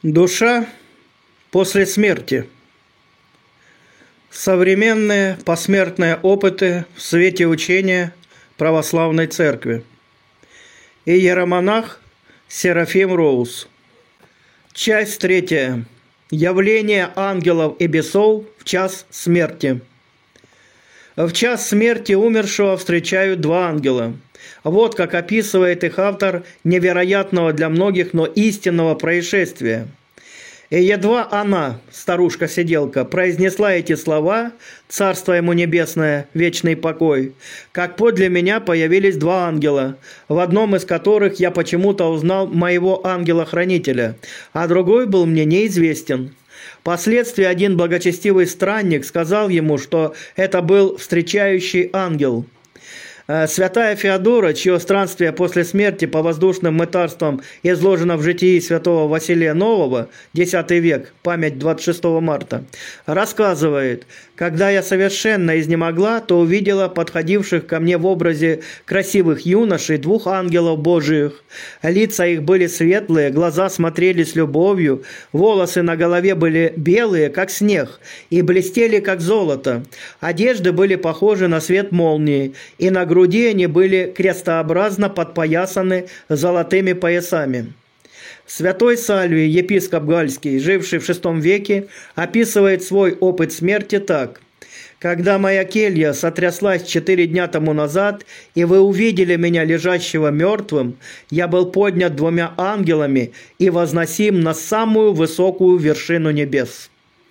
Душа после смерти. Современные посмертные опыты в свете учения православной церкви. Иеромонах Серафим Роуз. Часть 3. Явление ангелов и бесов в час смерти. В час смерти умершего встречают два ангела. Вот как описывает их автор невероятного для многих, но истинного происшествия. И едва она, старушка-сиделка, произнесла эти слова «Царство ему небесное, вечный покой», как подле меня появились два ангела, в одном из которых я почему-то узнал моего ангела-хранителя, а другой был мне неизвестен. Впоследствии один благочестивый странник сказал ему, что это был встречающий ангел. Святая Феодора, чье странствие после смерти по воздушным мытарствам изложено в житии святого Василия Нового, X век, память 26 марта, рассказывает: «Когда я совершенно изнемогла, то увидела подходивших ко мне в образе красивых юношей двух ангелов Божиих. Лица их были светлые, глаза смотрели с любовью, волосы на голове были белые, как снег, и блестели, как золото. Одежды были похожи на свет молнии, и на груди они были крестообразно подпоясаны золотыми поясами». Святой Сальвий, епископ Гальский, живший в VI веке, описывает свой опыт смерти так: «Когда моя келья сотряслась 4 дня тому назад, и вы увидели меня лежащего мертвым, я был поднят двумя ангелами и возносим на самую высокую вершину небес».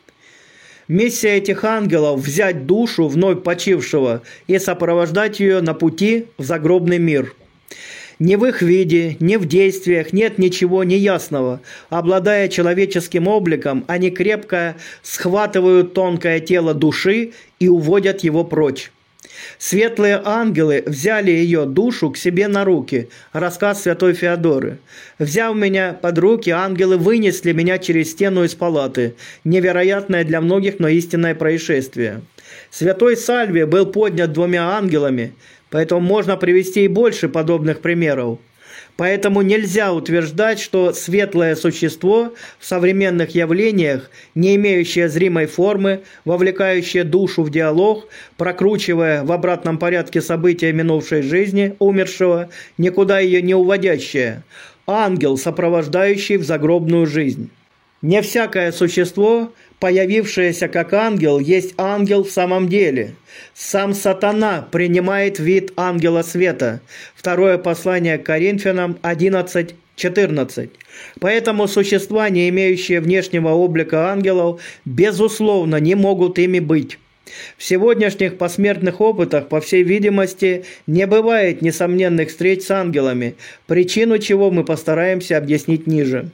Миссия этих ангелов – взять душу вновь почившего и сопровождать ее на пути в загробный мир. Ни в их виде, ни в действиях нет ничего неясного. Обладая человеческим обликом, они крепко схватывают тонкое тело души и уводят его прочь. Светлые ангелы взяли ее душу к себе на руки. Рассказ святой Феодоры. «Взяв меня под руки, ангелы вынесли меня через стену из палаты». Невероятное для многих, но истинное происшествие. Святой Сальвий был поднят двумя ангелами, поэтому можно привести и больше подобных примеров. Поэтому нельзя утверждать, что светлое существо в современных явлениях, не имеющее зримой формы, вовлекающее душу в диалог, прокручивая в обратном порядке события минувшей жизни умершего, никуда ее не уводящее, ангел, сопровождающий в загробную жизнь. Не всякое существо, появившееся как ангел, есть ангел в самом деле. Сам сатана принимает вид ангела света. Второе послание к Коринфянам 11:14. Поэтому существа, не имеющие внешнего облика ангелов, безусловно, не могут ими быть. В сегодняшних посмертных опытах, по всей видимости, не бывает несомненных встреч с ангелами, причину чего мы постараемся объяснить ниже.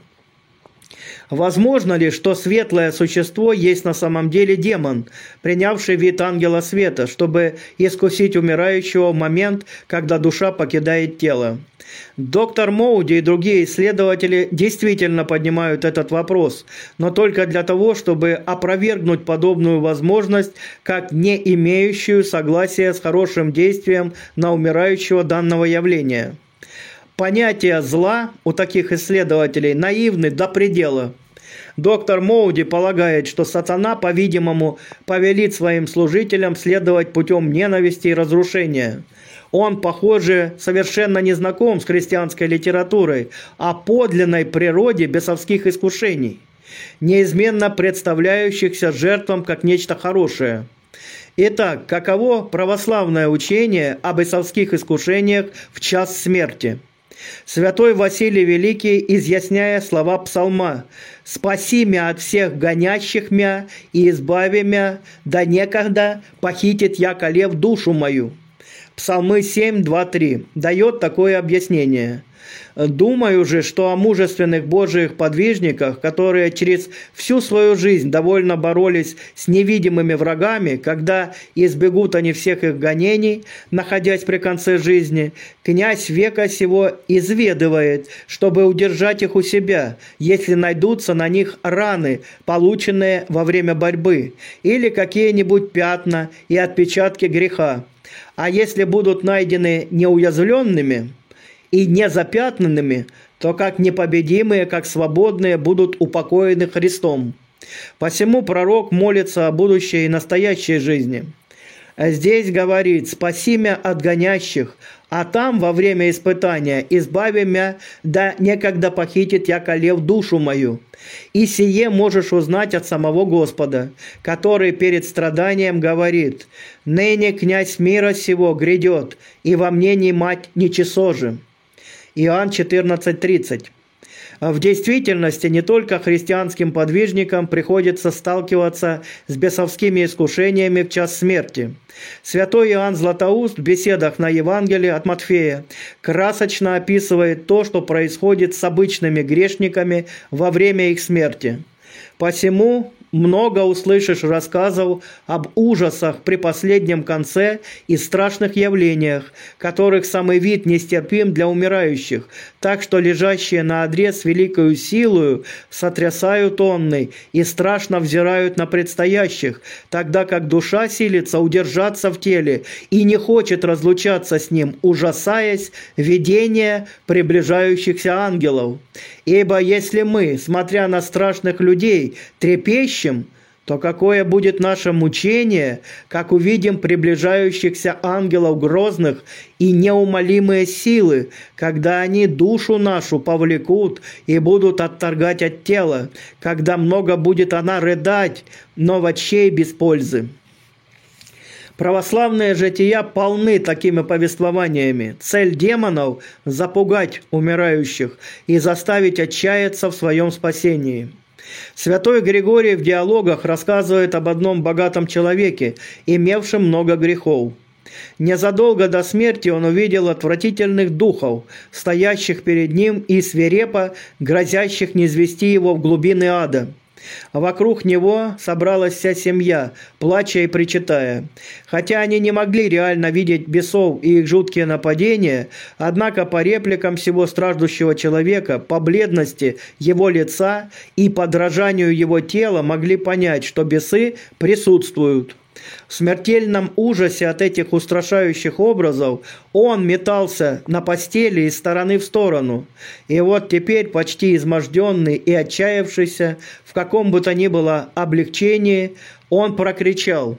Возможно ли, что светлое существо есть на самом деле демон, принявший вид ангела света, чтобы искусить умирающего в момент, когда душа покидает тело? Доктор Моуди и другие исследователи действительно поднимают этот вопрос, но только для того, чтобы опровергнуть подобную возможность, как не имеющую согласия с хорошим действием на умирающего данного явления. Понятие зла у таких исследователей наивны до предела. Доктор Моуди полагает, что сатана, по-видимому, повелит своим служителям следовать путем ненависти и разрушения. Он, похоже, совершенно не знаком с христианской литературой о подлинной природе бесовских искушений, неизменно представляющихся жертвам как нечто хорошее. Итак, каково православное учение об бесовских искушениях в час смерти? Святой Василий Великий, изъясняя слова псалма: «Спаси мя от всех гонящих мя и избави мя, да некогда похитит яко лев душу мою». Псалмы 7:2-3 дает такое объяснение. Думаю же, что о мужественных Божиих подвижниках, которые через всю свою жизнь довольно боролись с невидимыми врагами, когда избегут они всех их гонений, находясь при конце жизни, князь века сего изведывает, чтобы удержать их у себя, если найдутся на них раны, полученные во время борьбы, или какие-нибудь пятна и отпечатки греха. А если будут найдены неуязвленными и незапятнанными, то как непобедимые, как свободные будут упокоены Христом. Посему пророк молится о будущей и настоящей жизни. А здесь говорит: «Спаси мя от гонящих, а там во время испытания избави мя, да некогда похитит яко лев душу мою». И сие можешь узнать от самого Господа, который перед страданием говорит: «Ныне князь мира сего грядет, и во мне не мать ничего же». Иоанн 14:30. В действительности не только христианским подвижникам приходится сталкиваться с бесовскими искушениями в час смерти. Святой Иоанн Златоуст в беседах на Евангелие от Матфея красочно описывает то, что происходит с обычными грешниками во время их смерти. Посему много услышишь рассказов об ужасах при последнем конце и страшных явлениях, которых самый вид нестерпим для умирающих, так что лежащие на одре с великою силою сотрясают онный и страшно взирают на предстоящих, тогда как душа силится удержаться в теле и не хочет разлучаться с ним, ужасаясь видения приближающихся ангелов. Ибо если мы, смотря на страшных людей, трепещем, то какое будет наше мучение, как увидим приближающихся ангелов грозных и неумолимые силы, когда они душу нашу повлекут и будут отторгать от тела, когда много будет она рыдать, но вотчей без пользы. Православные жития полны такими повествованиями. Цель демонов – запугать умирающих и заставить отчаяться в своем спасении. Святой Григорий в диалогах рассказывает об одном богатом человеке, имевшем много грехов. Незадолго до смерти он увидел отвратительных духов, стоящих перед ним и свирепо грозящих низвести его в глубины ада. Вокруг него собралась вся семья, плача и причитая. Хотя они не могли реально видеть бесов и их жуткие нападения, однако по репликам всего страждущего человека, по бледности его лица и подражанию его тела могли понять, что бесы присутствуют. В смертельном ужасе от этих устрашающих образов он метался на постели из стороны в сторону. И вот теперь, почти изможденный и отчаявшийся в каком бы то ни было облегчении, он прокричал: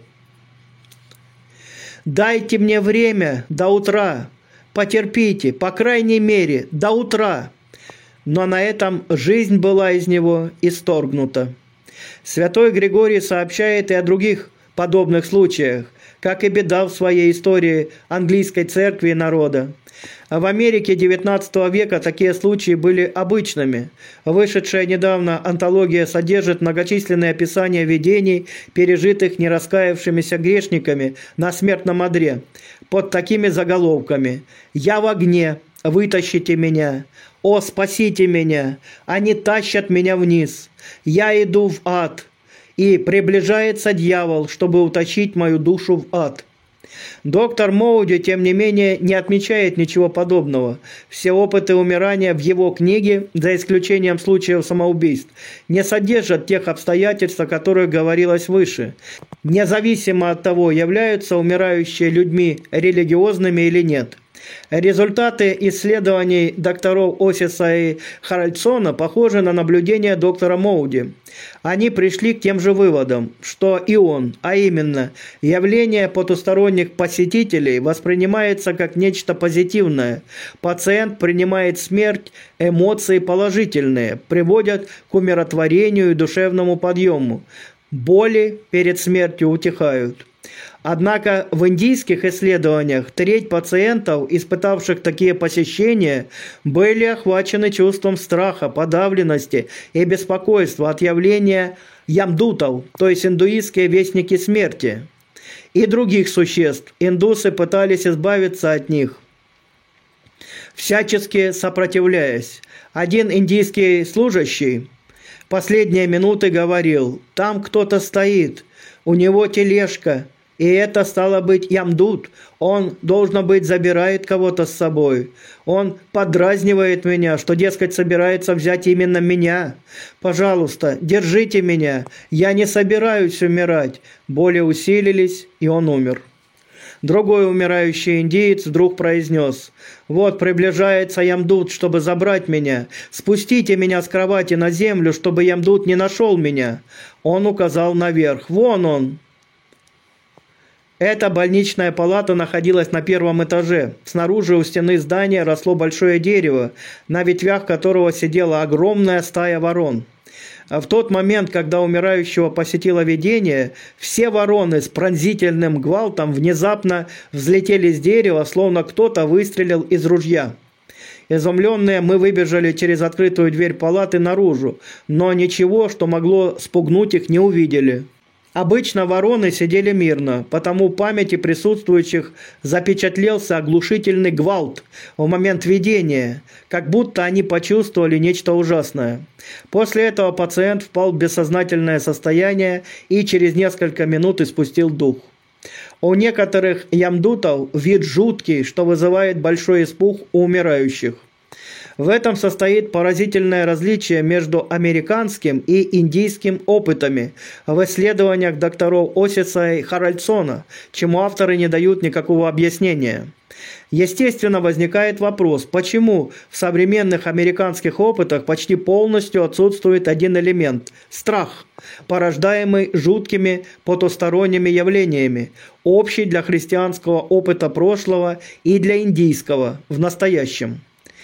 «Дайте мне время до утра, потерпите, по крайней мере, до утра». Но на этом жизнь была из него исторгнута. Святой Григорий сообщает и о других подобных случаях, как и беда в своей истории английской церкви и народа. В Америке XIX века такие случаи были обычными. Вышедшая недавно антология содержит многочисленные описания видений, пережитых нераскаявшимися грешниками на смертном одре, под такими заголовками: «Я в огне, вытащите меня», «О, спасите меня, они тащат меня вниз», «Я иду в ад», и «Приближается дьявол, чтобы утащить мою душу в ад». Доктор Моуди, тем не менее, не отмечает ничего подобного. Все опыты умирания в его книге, за исключением случаев самоубийств, не содержат тех обстоятельств, о которых говорилось выше, независимо от того, являются умирающие людьми религиозными или нет. Результаты исследований докторов Осиса и Харальдсона похожи на наблюдения доктора Моуди. Они пришли к тем же выводам, что и он, а именно, явление потусторонних посетителей воспринимается как нечто позитивное. Пациент принимает смерть, эмоции положительные, приводят к умиротворению и душевному подъему. Боли перед смертью утихают. Однако в индийских исследованиях треть пациентов, испытавших такие посещения, были охвачены чувством страха, подавленности и беспокойства от явления ямдутов, то есть индуистские вестники смерти, и других существ. Индусы пытались избавиться от них, всячески сопротивляясь. Один индийский служащий последние минуты говорил: «Там кто-то стоит, у него тележка, и это стало быть ямдут. Он, должно быть, забирает кого-то с собой. Он подразнивает меня, что, дескать, собирается взять именно меня. Пожалуйста, держите меня, я не собираюсь умирать». Боли усилились, и он умер. Другой умирающий индиец вдруг произнес: «Вот приближается Ямдут, чтобы забрать меня. Спустите меня с кровати на землю, чтобы Ямдут не нашел меня». Он указал наверх. «Вон он». Эта больничная палата находилась на первом этаже. Снаружи у стены здания росло большое дерево, на ветвях которого сидела огромная стая ворон. А в тот момент, когда умирающего посетило видение, все вороны с пронзительным гвалтом внезапно взлетели с дерева, словно кто-то выстрелил из ружья. Изумленные, мы выбежали через открытую дверь палаты наружу, но ничего, что могло спугнуть их, не увидели. Обычно вороны сидели мирно, потому в памяти присутствующих запечатлелся оглушительный гвалт в момент видения, как будто они почувствовали нечто ужасное. После этого пациент впал в бессознательное состояние и через несколько минут испустил дух. У некоторых ямдутов вид жуткий, что вызывает большой испуг у умирающих. В этом состоит поразительное различие между американским и индийским опытами в исследованиях докторов Осиса и Харальдсона, чему авторы не дают никакого объяснения. Естественно, возникает вопрос, почему в современных американских опытах почти полностью отсутствует один элемент – страх, порождаемый жуткими потусторонними явлениями, общий для христианского опыта прошлого и для индийского в настоящем.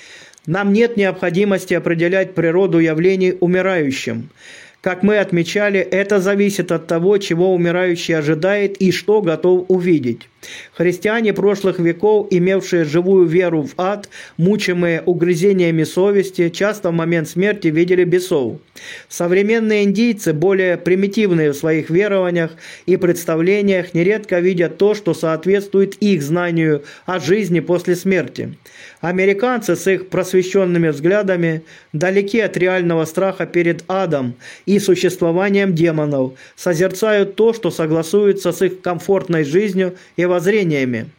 Нам нет необходимости определять природу явлений умирающим. Как мы отмечали, это зависит от того, чего умирающий ожидает и что готов увидеть. Христиане прошлых веков, имевшие живую веру в ад, мучимые угрызениями совести, часто в момент смерти видели бесов. Современные индийцы, более примитивные в своих верованиях и представлениях, нередко видят то, что соответствует их знанию о жизни после смерти. Американцы с их просвещенными взглядами далеки от реального страха перед адом и существованием демонов, созерцают то, что согласуется с их комфортной жизнью и воззрениями.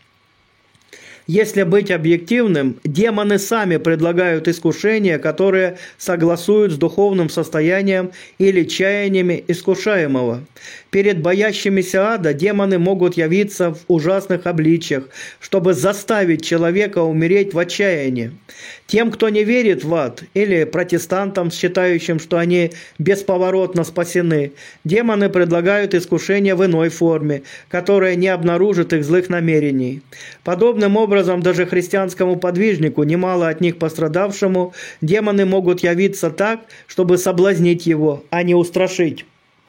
Если быть объективным, демоны сами предлагают искушения, которые согласуют с духовным состоянием или чаяниями искушаемого. Перед боящимися ада демоны могут явиться в ужасных обличьях, чтобы заставить человека умереть в отчаянии. Тем, кто не верит в ад, или протестантам, считающим, что они бесповоротно спасены, демоны предлагают искушения в иной форме, которая не обнаружит их злых намерений. Подобным образом, даже христианскому подвижнику, немало от них пострадавшему, демоны могут явиться так, чтобы соблазнить его, а не устрашить.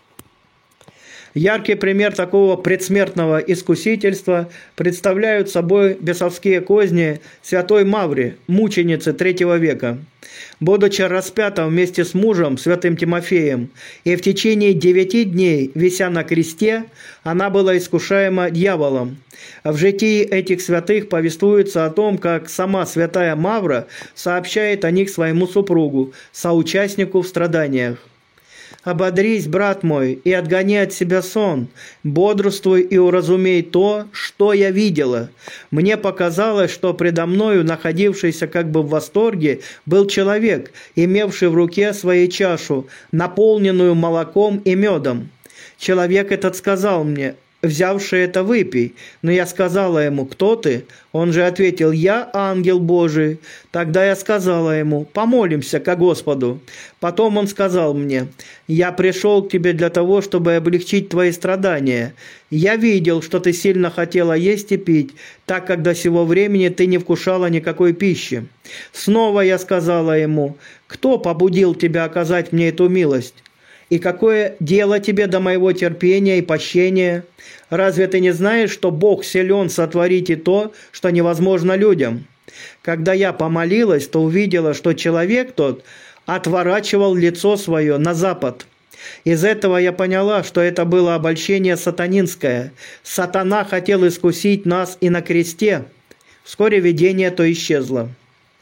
Яркий пример такого предсмертного искусительства представляют собой бесовские козни святой Маври, мученицы III века. Будучи распята вместе с мужем, святым Тимофеем, и в течение 9 дней, вися на кресте, она была искушаема дьяволом. В житии этих святых повествуется о том, как сама святая Мавра сообщает о них своему супругу, соучастнику в страданиях. «Ободрись, брат мой, и отгони от себя сон, бодрствуй и уразумей то, что я видела. Мне показалось, что предо мною, находившийся как бы в восторге, был человек, имевший в руке свою чашу, наполненную молоком и медом. Человек этот сказал мне: взявший это, выпей. Но я сказала ему: кто ты? Он же ответил: я ангел Божий. Тогда я сказала ему: помолимся ко Господу. Потом он сказал мне: я пришел к тебе для того, чтобы облегчить твои страдания. Я видел, что ты сильно хотела есть и пить, так как до сего времени ты не вкушала никакой пищи. Снова я сказала ему: кто побудил тебя оказать мне эту милость? И какое дело тебе до моего терпения и пощения? Разве ты не знаешь, что Бог силен сотворить и то, что невозможно людям? Когда я помолилась, то увидела, что человек тот отворачивал лицо свое на запад. Из этого я поняла, что это было обольщение сатанинское. Сатана хотел искусить нас и на кресте. Вскоре видение то исчезло.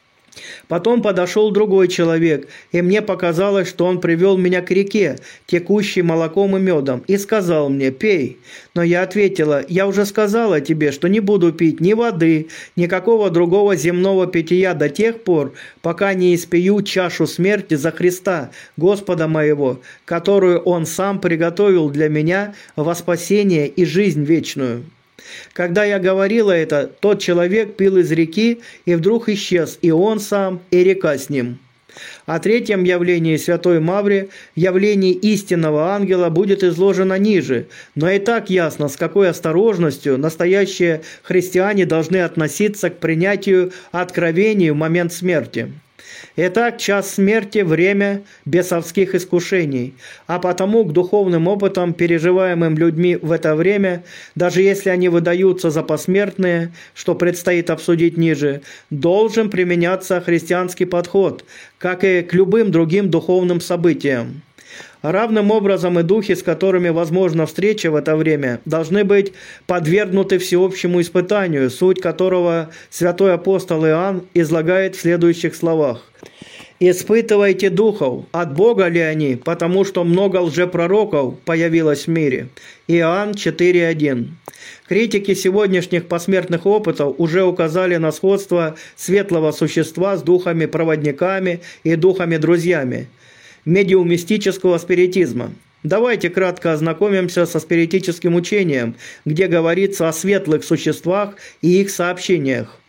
Потом подошел другой человек, и мне показалось, что он привел меня к реке, текущей молоком и медом, и сказал мне: пей. Но я ответила: я уже сказала тебе, что не буду пить ни воды, никакого другого земного питья до тех пор, пока не испью чашу смерти за Христа, Господа моего, которую Он сам приготовил для меня во спасение и жизнь вечную. Когда я говорила это, тот человек пил из реки и вдруг исчез, и он сам, и река с ним. О третьем явлении Святой Мавре, явлении истинного ангела, будет изложено ниже, но и так ясно, с какой осторожностью настоящие христиане должны относиться к принятию откровений в момент смерти. Итак, час смерти – время бесовских искушений, а потому к духовным опытам, переживаемым людьми в это время, даже если они выдаются за посмертные, что предстоит обсудить ниже, должен применяться христианский подход, как и к любым другим духовным событиям. Равным образом и духи, с которыми возможна встреча в это время, должны быть подвергнуты всеобщему испытанию, суть которого святой апостол Иоанн излагает в следующих словах. «Испытывайте духов, от Бога ли они, потому что много лжепророков появилось в мире». Иоанн 4:1. Критики сегодняшних посмертных опытов уже указали на сходство светлого существа с духами-проводниками и духами-друзьями медиумистического спиритизма. Давайте кратко ознакомимся со спиритическим учением, где говорится о светлых существах и их сообщениях.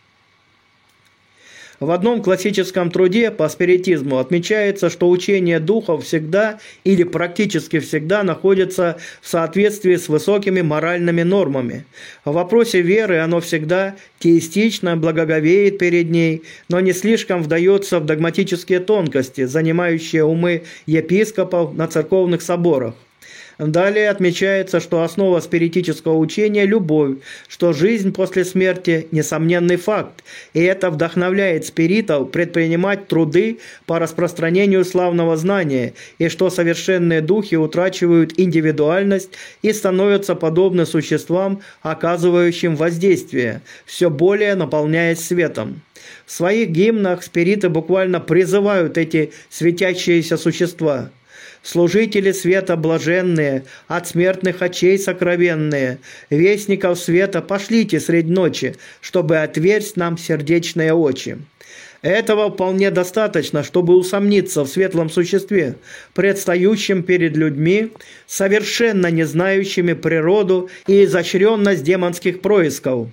В одном классическом труде по спиритизму отмечается, что учение духов всегда или практически всегда находится в соответствии с высокими моральными нормами. В вопросе веры оно всегда теистично, благоговеет перед ней, но не слишком вдается в догматические тонкости, занимающие умы епископов на церковных соборах. Далее отмечается, что основа спиритического учения – любовь, что жизнь после смерти – несомненный факт, и это вдохновляет спиритов предпринимать труды по распространению славного знания, и что совершенные духи утрачивают индивидуальность и становятся подобны существам, оказывающим воздействие, все более наполняясь светом. В своих гимнах спириты буквально призывают эти светящиеся существа. «Служители света блаженные, от смертных очей сокровенные, вестников света пошлите средь ночи, чтобы отверзть нам сердечные очи». Этого вполне достаточно, чтобы усомниться в светлом существе, предстающем перед людьми, совершенно не знающими природу и изощренность демонских происков.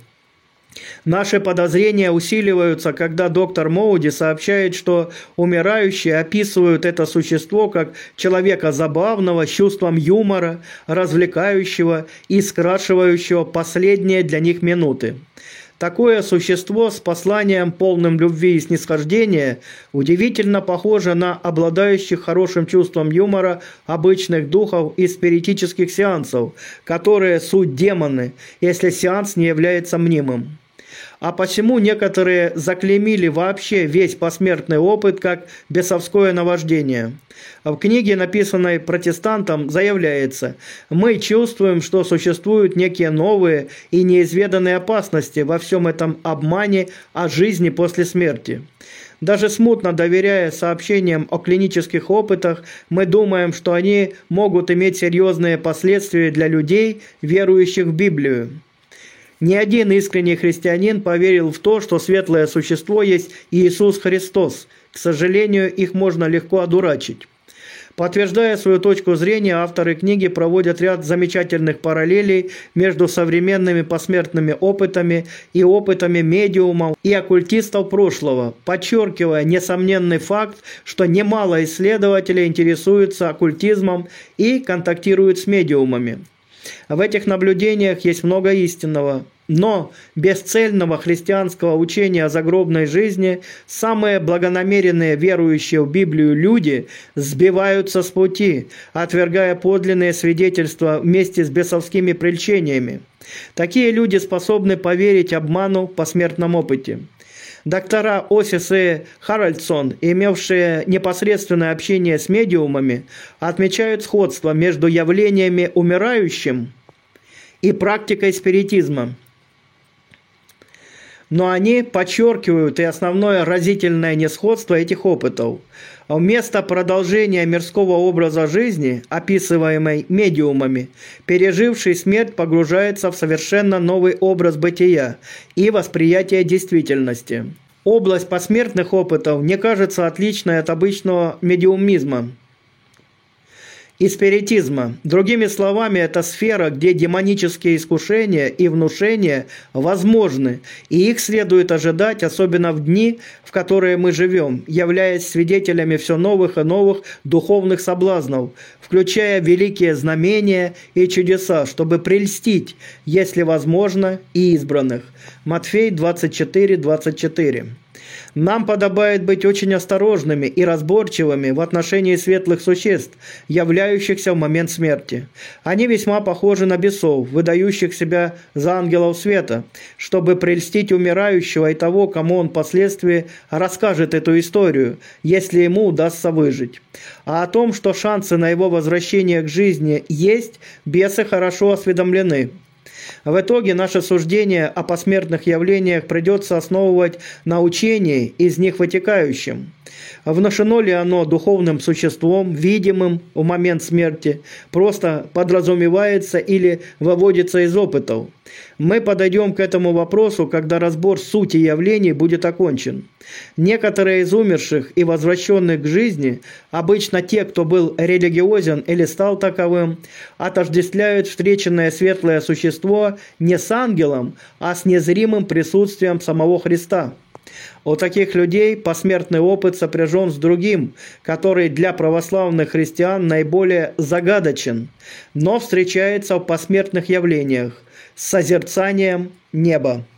Наши подозрения усиливаются, когда доктор Моуди сообщает, что умирающие описывают это существо как человека забавного, с чувством юмора, развлекающего и скрашивающего последние для них минуты. Такое существо с посланием, полным любви и снисхождения, удивительно похоже на обладающих хорошим чувством юмора обычных духов из спиритических сеансов, которые суть демоны, если сеанс не является мнимым. А посему некоторые заклеймили вообще весь посмертный опыт как бесовское наваждение. В книге, написанной протестантом, заявляется: «Мы чувствуем, что существуют некие новые и неизведанные опасности во всем этом обмане о жизни после смерти». Даже смутно доверяя сообщениям о клинических опытах, мы думаем, что они могут иметь серьезные последствия для людей, верующих в Библию. Ни один искренний христианин поверил в то, что светлое существо есть Иисус Христос. К сожалению, их можно легко одурачить. Подтверждая свою точку зрения, авторы книги проводят ряд замечательных параллелей между современными посмертными опытами и опытами медиумов и оккультистов прошлого, подчеркивая несомненный факт, что немало исследователей интересуются оккультизмом и контактируют с медиумами. В этих наблюдениях есть много истинного, но без цельного христианского учения о загробной жизни самые благонамеренные верующие в Библию люди сбиваются с пути, отвергая подлинные свидетельства вместе с бесовскими прельщениями. Такие люди способны поверить обману в посмертном опыте. Доктора Осис и Харальдсон, имевшие непосредственное общение с медиумами, отмечают сходство между явлениями умирающим и практикой спиритизма. Но они подчеркивают и основное разительное несходство этих опытов. Вместо продолжения мирского образа жизни, описываемой медиумами, переживший смерть погружается в совершенно новый образ бытия и восприятия действительности. Область посмертных опытов не кажется отличной от обычного медиумизма. и спиритизма. Другими словами, это сфера, где демонические искушения и внушения возможны, и их следует ожидать, особенно в дни, в которые мы живем, являясь свидетелями все новых и новых духовных соблазнов, включая великие знамения и чудеса, чтобы прельстить, если возможно, и избранных. Матфей 24:24. Нам подобает быть очень осторожными и разборчивыми в отношении светлых существ, являющихся в момент смерти. Они весьма похожи на бесов, выдающих себя за ангелов света, чтобы прельстить умирающего и того, кому он впоследствии расскажет эту историю, если ему удастся выжить. А о том, что шансы на его возвращение к жизни есть, бесы хорошо осведомлены. В итоге наше суждение о посмертных явлениях придется основывать на учении, из них вытекающем. Внушено ли оно духовным существом, видимым в момент смерти, просто подразумевается или выводится из опытов? Мы подойдем к этому вопросу, когда разбор сути явлений будет окончен. Некоторые из умерших и возвращенных к жизни, обычно те, кто был религиозен или стал таковым, отождествляют встреченное светлое существо не с ангелом, а с незримым присутствием самого Христа. У таких людей посмертный опыт сопряжен с другим, который для православных христиан наиболее загадочен, но встречается в посмертных явлениях – с созерцанием неба.